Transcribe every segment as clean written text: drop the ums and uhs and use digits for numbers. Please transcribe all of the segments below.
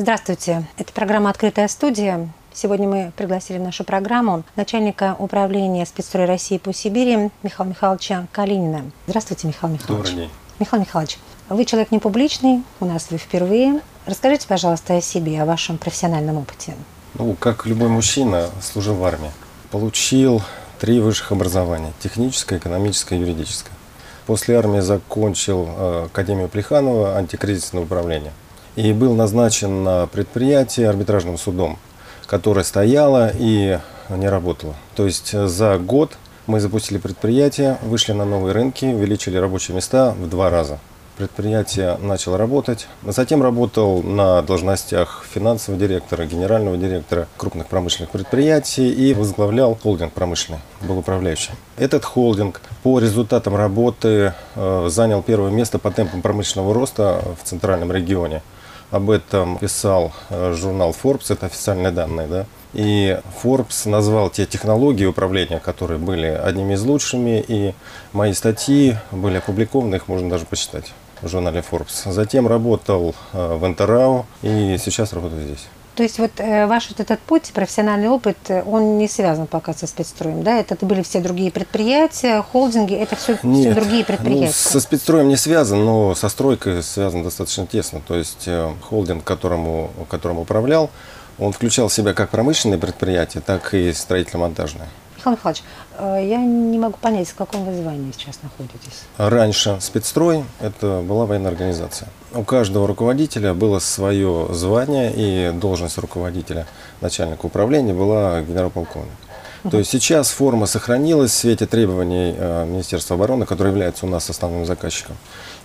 Здравствуйте, это программа «Открытая студия». Сегодня мы пригласили в нашу программу начальника управления спецстрой России по Сибири Михаила Михайловича Калинина. Здравствуйте, Михаил Михайлович. Добрый день. Михаил Михайлович, вы человек не публичный, у нас вы впервые. Расскажите, пожалуйста, о себе, о вашем профессиональном опыте. Как любой мужчина, служил в армии. Получил 3 высших образования – техническое, экономическое и юридическое. После армии закончил Академию Плеханова, антикризисное управление. И был назначен на предприятие арбитражным судом, которое стояло и не работало. То есть за год мы запустили предприятие, вышли на новые рынки, увеличили рабочие места в 2 раза. Предприятие начало работать. Затем работал на должностях финансового директора, генерального директора крупных промышленных предприятий и возглавлял холдинг промышленный, был управляющим. Этот холдинг по результатам работы занял 1-е место по темпам промышленного роста в центральном регионе. Об этом писал журнал Forbes, это официальные данные, да. И Forbes назвал те технологии управления, которые были одними из лучшими, и мои статьи были опубликованы, их можно даже почитать в журнале Forbes. Затем работал в НТРАО и сейчас работаю здесь. То есть ваш этот путь, профессиональный опыт, он не связан пока со спецстроем, да? Это были все другие предприятия, холдинги, это все другие предприятия? Со спецстроем не связан, но со стройкой связан достаточно тесно. То есть холдинг, которым управлял, он включал в себя как промышленные предприятия, так и строительно-монтажные. Михаил Михайлович, я не могу понять, в каком вы звании сейчас находитесь? Раньше спецстрой – это была военная организация. У каждого руководителя было свое звание, и должность руководителя, начальника управления была генерал-полковник. То есть сейчас форма сохранилась в свете требований Министерства обороны, которое является у нас основным заказчиком.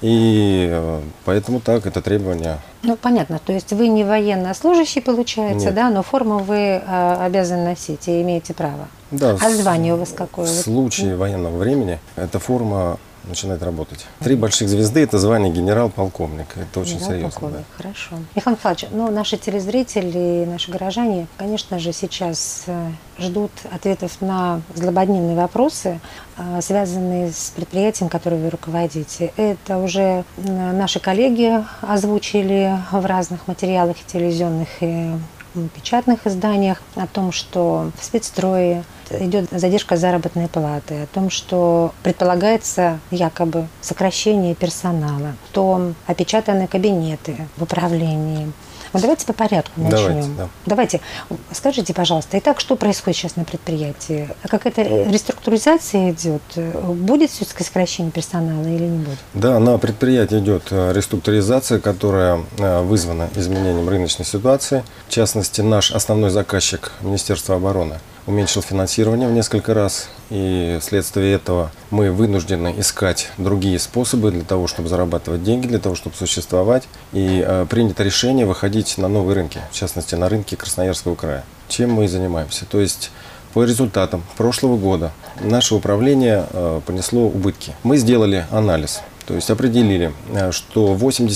И поэтому так, это требование. Понятно. То есть вы не военнослужащий, получается, Нет. да, но форму вы обязаны носить и имеете право. Да, а звание у вас какое? В случае военного времени эта форма начинает работать. 3 больших звезды – это звание генерал-полковник. Это очень серьезно. Да. Хорошо. Михаил Михайлович, наши телезрители и наши горожане, конечно же, сейчас ждут ответов на злободневные вопросы, связанные с предприятием, которое вы руководите. Это уже наши коллеги озвучили в разных материалах и телевизионных, и печатных изданиях о том, что в спецстрое идет задержка заработной платы, о том, что предполагается якобы сокращение персонала, что опечатаны кабинеты в управлении. Давайте по порядку начнем. Давайте. Скажите, пожалуйста, итак, что происходит сейчас на предприятии? Какая-то реструктуризация идет? Будет все-таки сокращение персонала или не будет? Да, на предприятии идет реструктуризация, которая вызвана изменением рыночной ситуации. В частности, наш основной заказчик, Министерство обороны, уменьшил финансирование в несколько раз, и вследствие этого мы вынуждены искать другие способы для того, чтобы зарабатывать деньги, для того, чтобы существовать, и принято решение выходить на новые рынки, в частности на рынки Красноярского края. Чем мы и занимаемся. То есть по результатам прошлого года наше управление понесло убытки. Мы сделали анализ, то есть определили, что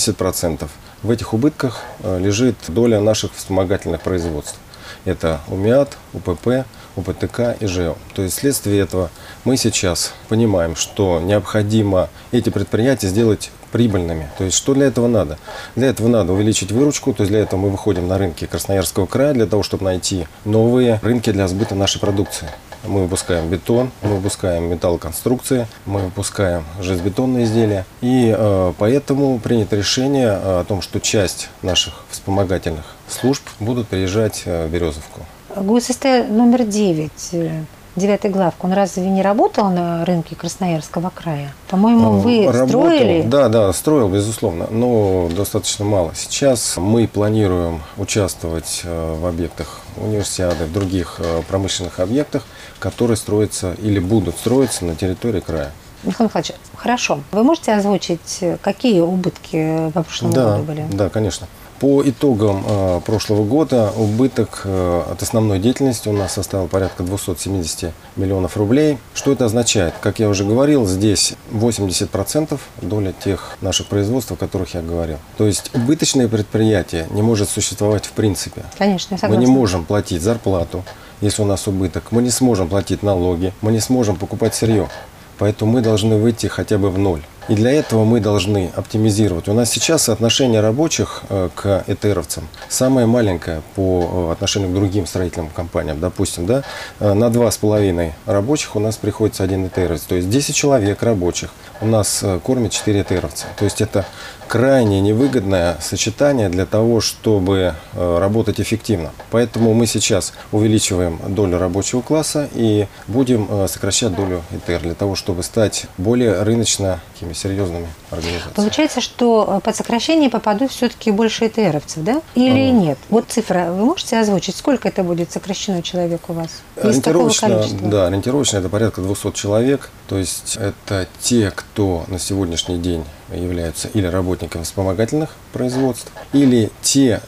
80% в этих убытках лежит доля наших вспомогательных производств. Это УМИАТ, УПП, УПТК и ЖЭО. То есть вследствие этого мы сейчас понимаем, что необходимо эти предприятия сделать прибыльными. То есть что для этого надо? Для этого надо увеличить выручку, то есть для этого мы выходим на рынки Красноярского края, для того, чтобы найти новые рынки для сбыта нашей продукции. Мы выпускаем бетон, мы выпускаем металлоконструкции, мы выпускаем железобетонные изделия. И поэтому принято решение о том, что часть наших вспомогательных служб будут приезжать в Березовку. ГУССТ номер 9, 9 главка, он разве не работал на рынке Красноярского края? По-моему, вы строили? Да, строил, безусловно, но достаточно мало. Сейчас мы планируем участвовать в объектах универсиады, в других промышленных объектах, которые строятся или будут строиться на территории края. Михаил Михайлович, хорошо. Вы можете озвучить, какие убытки в прошлом году были? Да, конечно. По итогам прошлого года убыток от основной деятельности у нас составил порядка 270 миллионов рублей. Что это означает? Как я уже говорил, здесь 80% доля тех наших производств, о которых я говорил. То есть убыточное предприятие не может существовать в принципе. Конечно, я согласна. Мы не можем платить зарплату, если у нас убыток. Мы не сможем платить налоги, мы не сможем покупать сырье. Поэтому мы должны выйти хотя бы в ноль. И для этого мы должны оптимизировать. У нас сейчас соотношение рабочих к ЭТРовцам самое маленькое по отношению к другим строительным компаниям. Допустим, да, на 2,5 рабочих у нас приходится 1 ЭТРовец. То есть 10 человек рабочих у нас кормит 4 ЭТРовца. То есть это крайне невыгодное сочетание для того, чтобы работать эффективно. Поэтому мы сейчас увеличиваем долю рабочего класса и будем сокращать долю ЭТР для того, чтобы стать более рыночно такими серьезными организациями. Получается, что под сокращение попадут все-таки больше ЭТРовцев, да? Или нет? Вот цифра, вы можете озвучить, сколько это будет сокращено человек у вас? Из такого количества? Да, ориентировочно это порядка 200 человек. То есть это те, кто на сегодняшний день являются или работниками вспомогательных производств, или те,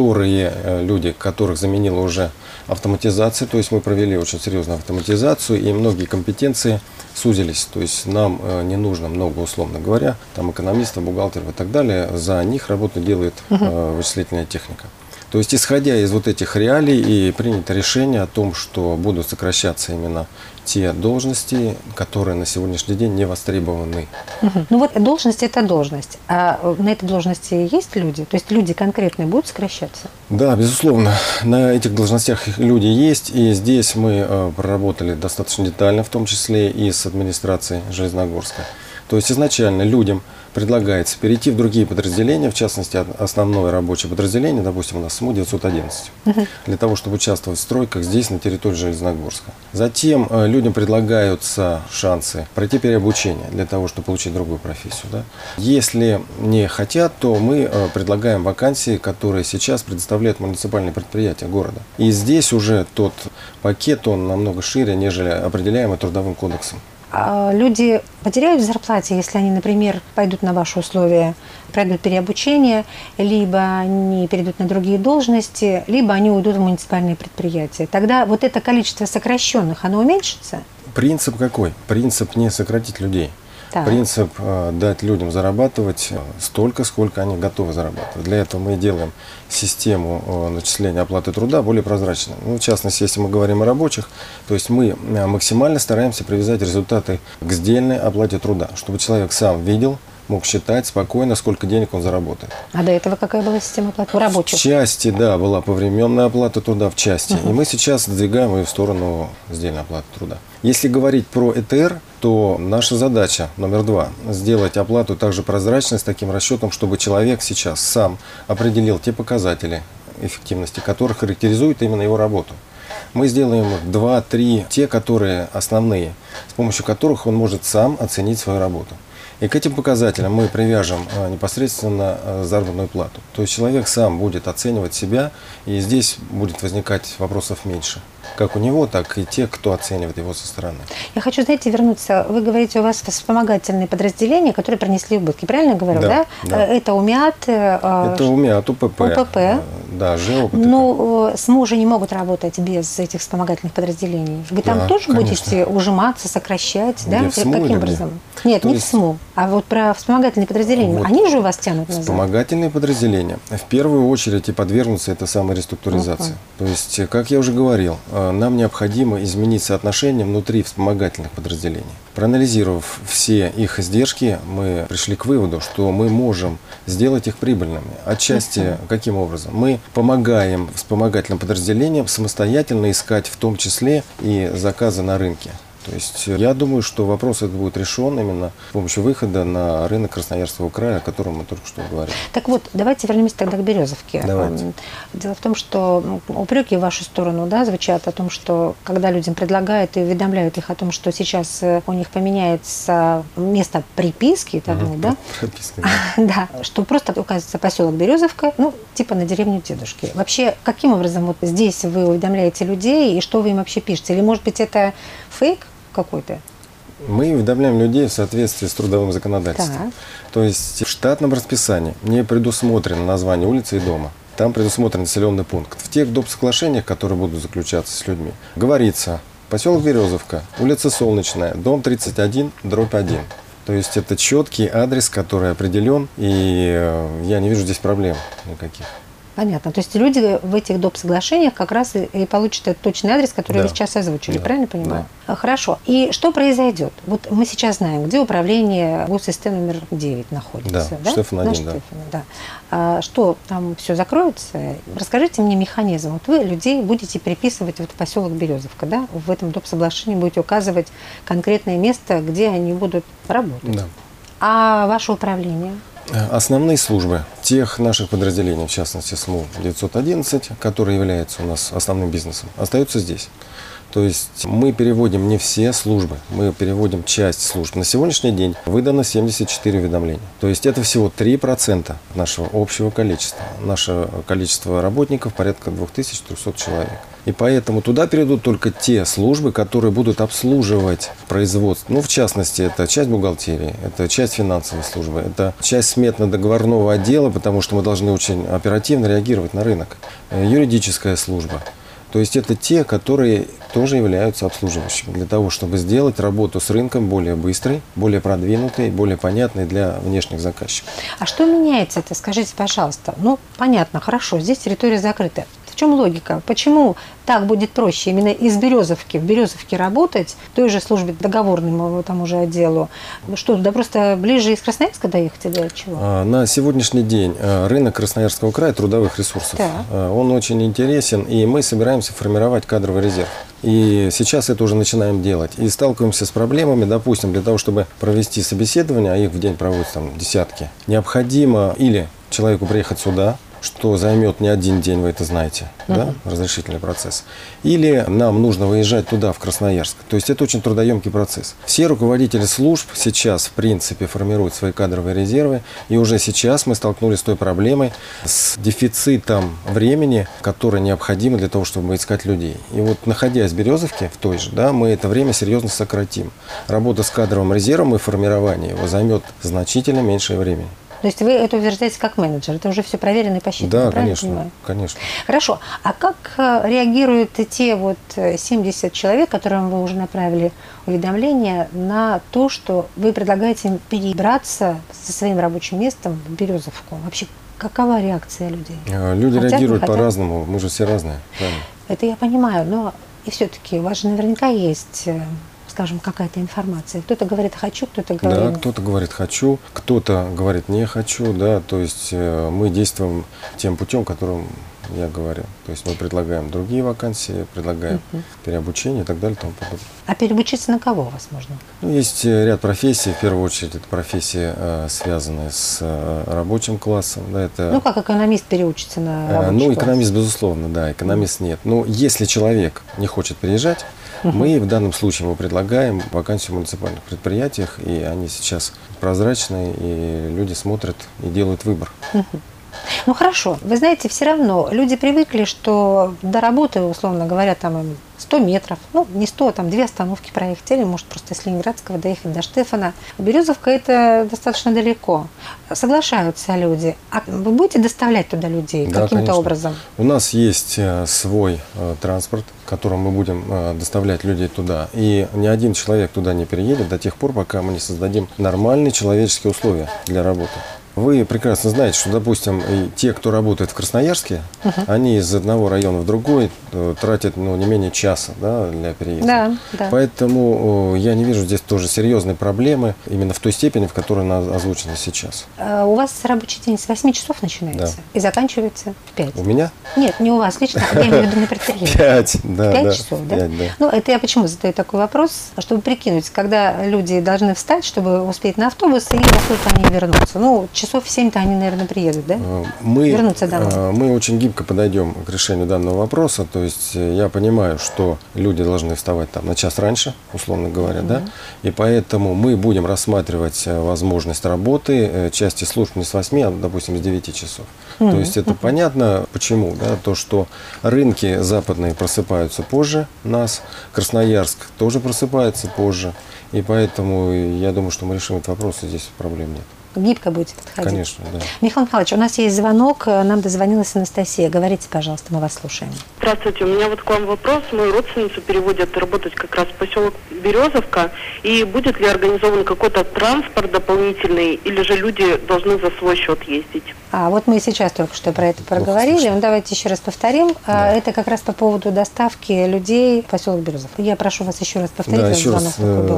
люди, которых заменила уже автоматизация. То есть мы провели очень серьезную автоматизацию, и многие компетенции сузились. То есть нам не нужно много, условно говоря, там экономистов, бухгалтеров и так далее. За них работу делает вычислительная техника. То есть, исходя из вот этих реалий, и принято решение о том, что будут сокращаться именно те должности, которые на сегодняшний день не востребованы. Ну вот должность – это должность. А на этой должности есть люди? То есть люди конкретные будут сокращаться? Да, безусловно. На этих должностях люди есть. И здесь мы проработали достаточно детально, в том числе и с администрацией Железногорска. То есть изначально людям предлагается перейти в другие подразделения, в частности, основное рабочее подразделение, допустим, у нас СМУ-911, для того, чтобы участвовать в стройках здесь, на территории Железногорска. Затем людям предлагаются шансы пройти переобучение для того, чтобы получить другую профессию. Да? Если не хотят, то мы предлагаем вакансии, которые сейчас предоставляют муниципальные предприятия города. И здесь уже тот пакет, он намного шире, нежели определяемый Трудовым кодексом. Люди потеряют в зарплате, если они, например, пойдут на ваши условия, пройдут переобучение, либо они перейдут на другие должности, либо они уйдут в муниципальные предприятия. Тогда вот это количество сокращенных, оно уменьшится? Принцип какой? Принцип не сократить людей. Так. Принцип дать людям зарабатывать столько, сколько они готовы зарабатывать. Для этого мы делаем систему начисления оплаты труда более прозрачной. Ну, в частности, если мы говорим о рабочих, то есть мы максимально стараемся привязать результаты к сдельной оплате труда, чтобы человек сам видел, мог считать спокойно, сколько денег он заработает. А до этого какая была система оплаты у рабочих? В части, да, была повременная оплата труда в части. И мы сейчас двигаем ее в сторону сдельной оплаты труда. Если говорить про ЭТР, то наша задача номер 2 – сделать оплату также прозрачной, с таким расчетом, чтобы человек сейчас сам определил те показатели эффективности, которые характеризуют именно его работу. Мы сделаем 2-3, те, которые основные, с помощью которых он может сам оценить свою работу. И к этим показателям мы привяжем непосредственно заработную плату. То есть человек сам будет оценивать себя, и здесь будет возникать вопросов меньше. Как у него, так и те, кто оценивает его со стороны. Я хочу, знаете, вернуться. Вы говорите, у вас вспомогательные подразделения, которые принесли убытки. Правильно говорю, да? Да. Это УМИАТ. Это УМИАТ, УПП. Да, ЖЭО, ПТП. Но СМУ же не могут работать без этих вспомогательных подразделений. Вы там тоже будете ужиматься, сокращать, да? Каким образом? Нет, не в СМУ. А вот про вспомогательные подразделения. Вот. Они же у вас тянут назад? Вспомогательные подразделения в первую очередь и подвергнутся этой самой реструктуризации. То есть, как я уже говорил, нам необходимо изменить соотношение внутри вспомогательных подразделений. Проанализировав все их издержки, мы пришли к выводу, что мы можем сделать их прибыльными. Отчасти, каким образом? Мы помогаем вспомогательным подразделениям самостоятельно искать в том числе и заказы на рынке. То есть я думаю, что вопрос этот будет решен именно с помощью выхода на рынок Красноярского края, о котором мы только что говорили. Так вот, давайте вернемся тогда к Березовке. Давайте. Дело в том, что упреки в вашу сторону, да, звучат о том, что когда людям предлагают и уведомляют их о том, что сейчас у них поменяется место приписки, тому, да? Прописка, да. Да, что просто указывается поселок Березовка, ну, типа на деревню дедушки. Вообще, каким образом вот здесь вы уведомляете людей и что вы им вообще пишете? Или, может быть, это фейк какой-то? Мы уведомляем людей в соответствии с трудовым законодательством. Так. То есть в штатном расписании не предусмотрено название улицы и дома. Там предусмотрен населенный пункт. В тех доп. Соглашениях, которые будут заключаться с людьми, говорится: поселок Березовка, улица Солнечная, дом 31/1. То есть это четкий адрес, который определен, и я не вижу здесь проблем никаких. Понятно. То есть люди в этих доп. Соглашениях как раз и получат этот точный адрес, который вы сейчас озвучили, правильно понимаю? Да. Хорошо. И что произойдет? Вот мы сейчас знаем, где управление госсистем номер 9 находится. Да, Штефан-1, да. Что, там все закроется? Расскажите мне механизм. Вот вы людей будете переписывать вот в поселок Березовка, да? В этом доп. Соглашении будете указывать конкретное место, где они будут работать. Да. А ваше управление? Основные службы тех наших подразделений, в частности СМУ-911, которые являются у нас основным бизнесом, остаются здесь. То есть мы переводим не все службы, мы переводим часть служб. На сегодняшний день выдано 74 уведомления. То есть это всего 3% нашего общего количества. Наше количество работников порядка 2300 человек. И поэтому туда перейдут только те службы, которые будут обслуживать производство. Ну, в частности, это часть бухгалтерии, это часть финансовой службы, это часть сметно-договорного отдела, потому что мы должны очень оперативно реагировать на рынок. Юридическая служба. То есть это те, которые тоже являются обслуживающими, для того, чтобы сделать работу с рынком более быстрой, более продвинутой, более понятной для внешних заказчиков. А что меняется-то? Скажите, пожалуйста. Ну, понятно, хорошо, здесь территория закрыта. В чем логика? Почему так будет проще именно из Березовки в Березовке работать, той же службе договорному тому же отделу? Что, да просто ближе из Красноярска доехать или от чего? На сегодняшний день рынок Красноярского края трудовых ресурсов, он очень интересен, и мы собираемся формировать кадровый резерв. И сейчас это уже начинаем делать. И сталкиваемся с проблемами, допустим, для того, чтобы провести собеседование, а их в день проводятся там десятки, необходимо или человеку приехать сюда, что займет не один день, вы это знаете, да, разрешительный процесс. Или нам нужно выезжать туда, в Красноярск. То есть это очень трудоемкий процесс. Все руководители служб сейчас, в принципе, формируют свои кадровые резервы. И уже сейчас мы столкнулись с той проблемой, с дефицитом времени, которое необходимо для того, чтобы искать людей. И вот, находясь в Березовке, в той же, да, мы это время серьезно сократим. Работа с кадровым резервом и формирование его займет значительно меньшее времени. То есть вы это утверждаете как менеджер, это уже все проверено и посчитано, да, правильно конечно, понимаю? Конечно. Хорошо. А как реагируют те вот 70 человек, которым вы уже направили уведомление на то, что вы предлагаете им перебраться со своим рабочим местом в Березовку? Вообще, какова реакция людей? Люди реагируют по-разному, мы же все разные. Правильно? Это я понимаю, но и все-таки у вас же наверняка есть, скажем, какая-то информация. Кто-то говорит «хочу», кто-то говорит… Да, кто-то говорит «хочу», кто-то говорит «не хочу», да, то есть мы действуем тем путем, которым я говорил. То есть мы предлагаем другие вакансии, предлагаем переобучение и так далее и тому подобное. А переобучиться на кого возможно? Ну, есть ряд профессий, в первую очередь это профессии, связанные с рабочим классом. Да, это… Ну, как экономист переучится на рабочий класс? Ну, экономист, безусловно, да, экономист нет. Но если человек не хочет приезжать, мы в данном случае ему предлагаем вакансию в муниципальных предприятиях, и они сейчас прозрачные, и люди смотрят и делают выбор. Ну хорошо, вы знаете, все равно люди привыкли, что до работы, условно говоря, там им 100 метров, ну не 100, там 2 остановки проехать, или может просто с Ленинградского доехать до Штефана. Березовка это достаточно далеко. Соглашаются люди. А вы будете доставлять туда людей каким-то образом? У нас есть свой транспорт, которым мы будем доставлять людей туда. И ни один человек туда не переедет до тех пор, пока мы не создадим нормальные человеческие условия для работы. Вы прекрасно знаете, что, допустим, и те, кто работает в Красноярске, они из одного района в другой тратят не менее часа, да, для переезда. Да, да. Поэтому я не вижу здесь тоже серьезной проблемы именно в той степени, в которой она озвучена сейчас. У вас рабочий день с 8 часов начинается и заканчивается в 5? У меня? Нет, не у вас лично, я имею в виду на предприятии. 5, да. 5 часов, да? 5, да. Ну, это я почему задаю такой вопрос, чтобы прикинуть, когда люди должны встать, чтобы успеть на автобус, и во сколько они вернутся. Ну, часов в 7-то они, наверное, приедут, да? Вернутся домой. Мы очень гибко подойдем к решению данного вопроса. То есть я понимаю, что люди должны вставать там на час раньше, условно говоря, да? И поэтому мы будем рассматривать возможность работы части служб не с 8, а, допустим, с 9 часов. То есть это понятно, почему, да? То, что рынки западные просыпаются позже нас, Красноярск тоже просыпается позже. И поэтому я думаю, что мы решим этот вопрос, и здесь проблем нет. гибко будете подходить. Конечно, да. Михаил Михайлович, у нас есть звонок, нам дозвонилась Анастасия. Говорите, пожалуйста, мы вас слушаем. Здравствуйте, у меня вот к вам вопрос. Мою родственницу переводят работать как раз в поселок Березовка. И будет ли организован какой-то транспорт дополнительный, или же люди должны за свой счет ездить? Вот мы сейчас только что про это проговорили. Ну, давайте еще раз повторим. Да. Это как раз по поводу доставки людей в поселок Березовка. Я прошу вас еще раз повторить. Да, еще раз.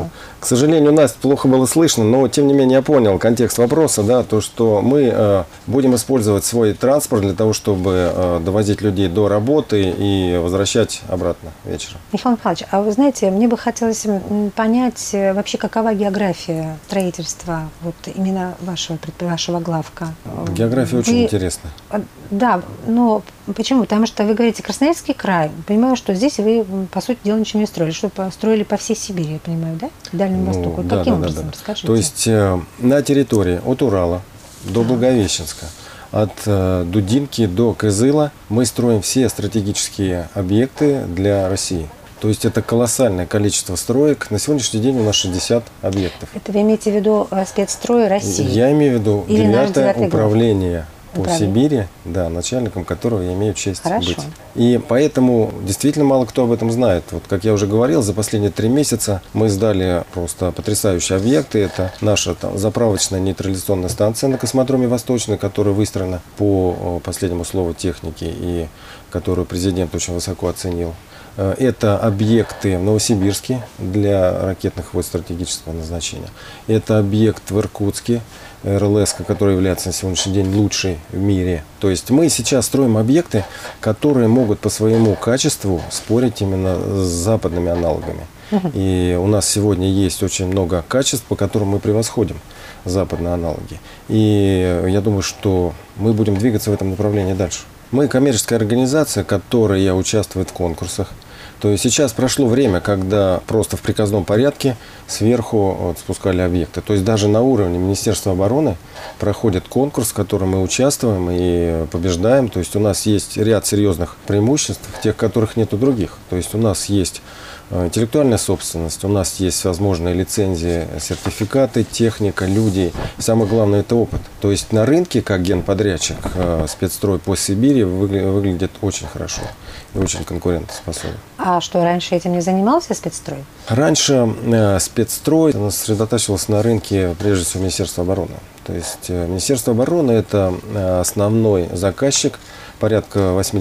К сожалению, Настя, плохо было слышно, но тем не менее я понял контекст вопроса, да, то, что мы будем использовать свой транспорт для того, чтобы довозить людей до работы и возвращать обратно вечером. Михаил Михайлович, а вы знаете, мне бы хотелось понять вообще, какова география строительства вот именно вашего главка. География очень интересная. Да, но почему? Потому что вы говорите Красноярский край. Понимаю, что здесь вы, по сути дела, ничего не строили. Что строили по всей Сибири, я понимаю, да? К Дальнему Востоку. Да, каким образом? Расскажите. То есть на территории от Урала до Благовещенска, от Дудинки до Кызыла мы строим все стратегические объекты для России. То есть это колоссальное количество строек. На сегодняшний день у нас 60 объектов. Это вы имеете в виду спецстрой России? Я имею в виду 9-е управление по Сибири, да, начальником которого я имею честь быть. И поэтому действительно мало кто об этом знает. Вот, как я уже говорил, за последние 3 месяца мы сдали просто потрясающие объекты. Это наша заправочная нейтрализационная станция на космодроме Восточный, которая выстроена по последнему слову техники и которую президент очень высоко оценил. Это объекты в Новосибирске для ракетных войск стратегического назначения. Это объект в Иркутске, РЛС, который является на сегодняшний день лучшей в мире. То есть мы сейчас строим объекты, которые могут по своему качеству спорить именно с западными аналогами. И у нас сегодня есть очень много качеств, по которым мы превосходим западные аналоги. И я думаю, что мы будем двигаться в этом направлении дальше. Мы коммерческая организация, которая участвует в конкурсах. То есть сейчас прошло время, когда просто в приказном порядке сверху спускали объекты. То есть даже на уровне Министерства обороны проходит конкурс, в котором мы участвуем и побеждаем. То есть у нас есть ряд серьезных преимуществ, тех, которых нет у других. То есть у нас есть интеллектуальная собственность, у нас есть возможные лицензии, сертификаты, техника, люди. И самое главное – это опыт. То есть на рынке, как генподрядчик, спецстрой по Сибири выглядит очень хорошо и очень конкурентоспособен. А что, раньше этим не занимался спецстрой? Раньше спецстрой сосредотачивался на рынке, прежде всего, Министерства обороны. То есть Министерство обороны – это основной заказчик, порядка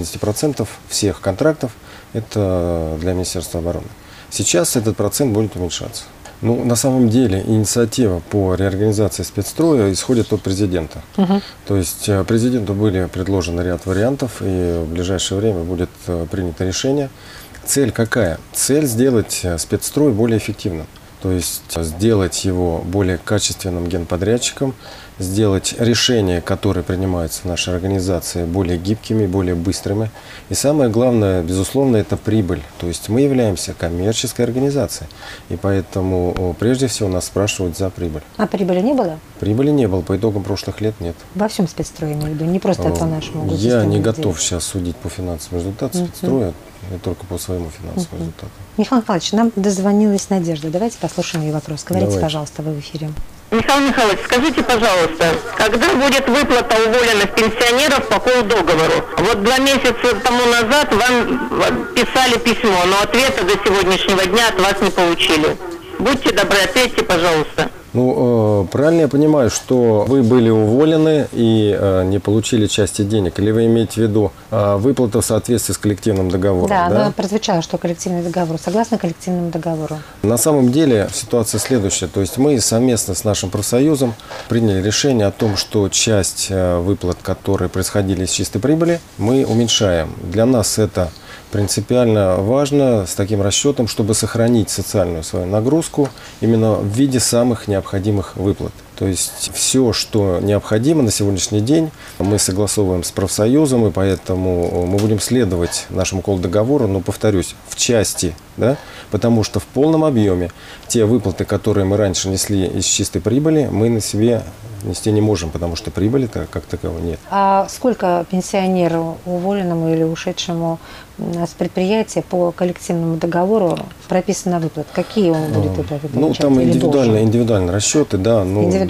80% всех контрактов – это для Министерства обороны. Сейчас этот процент будет уменьшаться. Ну, на самом деле инициатива по реорганизации спецстроя исходит от президента. То есть президенту были предложены ряд вариантов, и в ближайшее время будет принято решение. Цель какая? Цель сделать спецстрой более эффективным. То есть сделать его более качественным генподрядчиком, сделать решения, которые принимаются в нашей организации, более гибкими, более быстрыми. И самое главное, безусловно, это прибыль. То есть мы являемся коммерческой организацией. И поэтому прежде всего нас спрашивают за прибыль. А прибыли не было? Прибыли не было. По итогам прошлых лет нет. Во всем спецстрое, имею в виду, не просто по нашему году. Я не готов сейчас судить по финансовым результатам спецстроя, только по своему финансовому результату. Михаил Михайлович, нам дозвонилась Надежда. Давайте послушаем ее вопрос. Говорите, пожалуйста, вы в эфире. Михаил Михайлович, скажите, пожалуйста, когда будет выплата уволенных пенсионеров по полдоговору? Вот 2 месяца тому назад вам писали письмо, но ответа до сегодняшнего дня от вас не получили. Будьте добры, ответьте, пожалуйста. Ну, правильно я понимаю, что вы были уволены и не получили части денег? Или вы имеете в виду выплату в соответствии с коллективным договором? Да, но прозвучало, что коллективный договор. Согласно коллективному договору? На самом деле ситуация следующая. То есть мы совместно с нашим профсоюзом приняли решение о том, что часть выплат, которые происходили из чистой прибыли, мы уменьшаем. Для нас это принципиально важно с таким расчетом, чтобы сохранить социальную свою нагрузку именно в виде самых необходимых выплат. То есть все, что необходимо на сегодняшний день, мы согласовываем с профсоюзом, и поэтому мы будем следовать нашему колл-договору, но, повторюсь, в части, да, потому что в полном объеме те выплаты, которые мы раньше несли из чистой прибыли, мы на себе нести не можем, потому что прибыли-то как таковой нет. А сколько пенсионеру, уволенному или ушедшему с предприятия по коллективному договору прописано выплат? Какие он будет выплаты получать? Ну, там индивидуальные расчеты, да. Ну,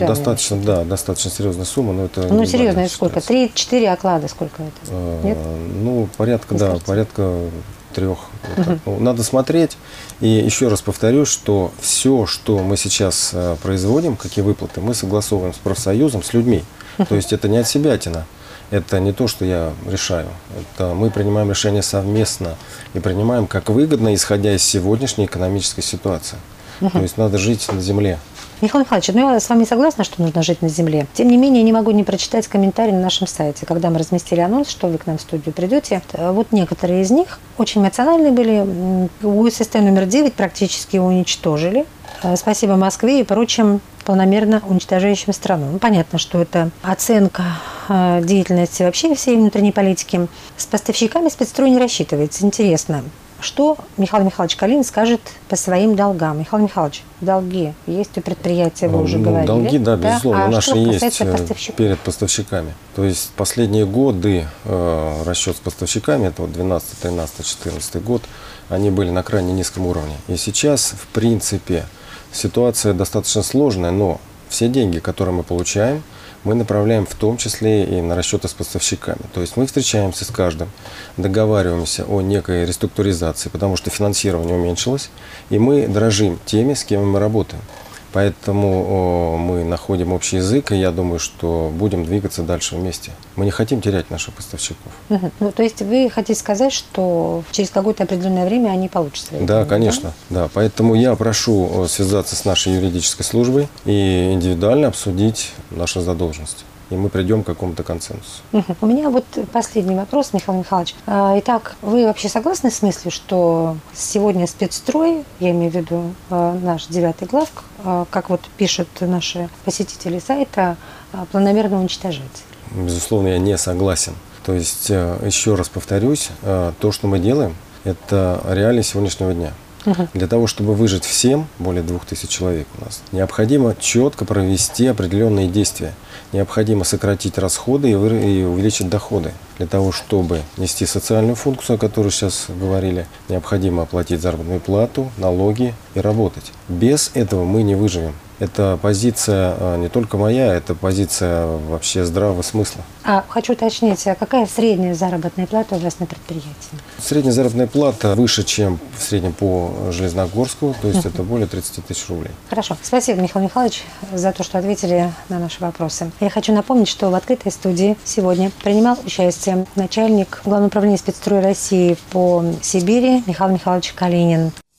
индивидуально достаточно, да, достаточно серьезная сумма, но это... Ну, серьезно, это сколько? 3-4 оклада, сколько это? Нет? Ну, порядка, да, порядка 3. Ну, надо смотреть. И еще раз повторюсь, что все, что мы сейчас производим, какие выплаты, мы согласовываем с профсоюзом, с людьми. То есть это не отсебятина. Это не то, что я решаю. Это мы принимаем решение совместно и принимаем как выгодно, исходя из сегодняшней экономической ситуации. То есть надо жить на земле. Михаил Михайлович, ну я с вами согласна, что нужно жить на земле. Тем не менее, не могу не прочитать комментарии на нашем сайте, когда мы разместили анонс, что вы к нам в студию придете. Вот некоторые из них очень эмоциональные были. УССТ номер 9 практически уничтожили. Спасибо Москве и прочим полномерно уничтожающим странам. Ну, понятно, что это оценка деятельности вообще всей внутренней политики. С поставщиками спецстрой не рассчитывается. Интересно, что Михаил Михайлович Калинин скажет по своим долгам? Михаил Михайлович, долги есть у предприятия, вы уже говорили. Долги, да, безусловно, наши есть перед поставщиками. То есть последние годы расчет с поставщиками, это вот 12, 13, 14 год, они были на крайне низком уровне. И сейчас, в принципе, ситуация достаточно сложная, но все деньги, которые мы получаем, мы направляем в том числе и на расчеты с поставщиками. То есть мы встречаемся с каждым, договариваемся о некой реструктуризации, потому что финансирование уменьшилось, и мы дорожим теми, с кем мы работаем. Поэтому мы находим общий язык, и я думаю, что будем двигаться дальше вместе. Мы не хотим терять наших поставщиков. Ну, то есть вы хотите сказать, что через какое-то определенное время они получат свои деньги? Да, конечно. Да? Поэтому я прошу связаться с нашей юридической службой и индивидуально обсудить нашу задолженность. И мы придем к какому-то консенсусу. У меня вот последний вопрос, Михаил Михайлович. Итак, вы вообще согласны с мыслью, что сегодня спецстрой, я имею в виду наш 9 главк, как вот пишут наши посетители сайта, планомерно уничтожать? Безусловно, я не согласен. То есть, еще раз повторюсь, то, что мы делаем, это реалии сегодняшнего дня. Для того, чтобы выжить всем, более 2000 человек у нас, необходимо четко провести определенные действия. Необходимо сократить расходы и увеличить доходы. Для того, чтобы нести социальную функцию, о которой сейчас говорили, необходимо оплатить заработную плату, налоги и работать. Без этого мы не выживем. Это позиция не только моя, это позиция вообще здравого смысла. Хочу уточнить, а какая средняя заработная плата у вас на предприятии? Средняя заработная плата выше, чем в среднем по Железногорску, то есть это более 30 тысяч рублей. Хорошо. Спасибо, Михаил Михайлович, за то, что ответили на наши вопросы. Я хочу напомнить, что в открытой студии сегодня принимал участие начальник Главного управления спецстроя России по Сибири Михаил Михайлович Калинин.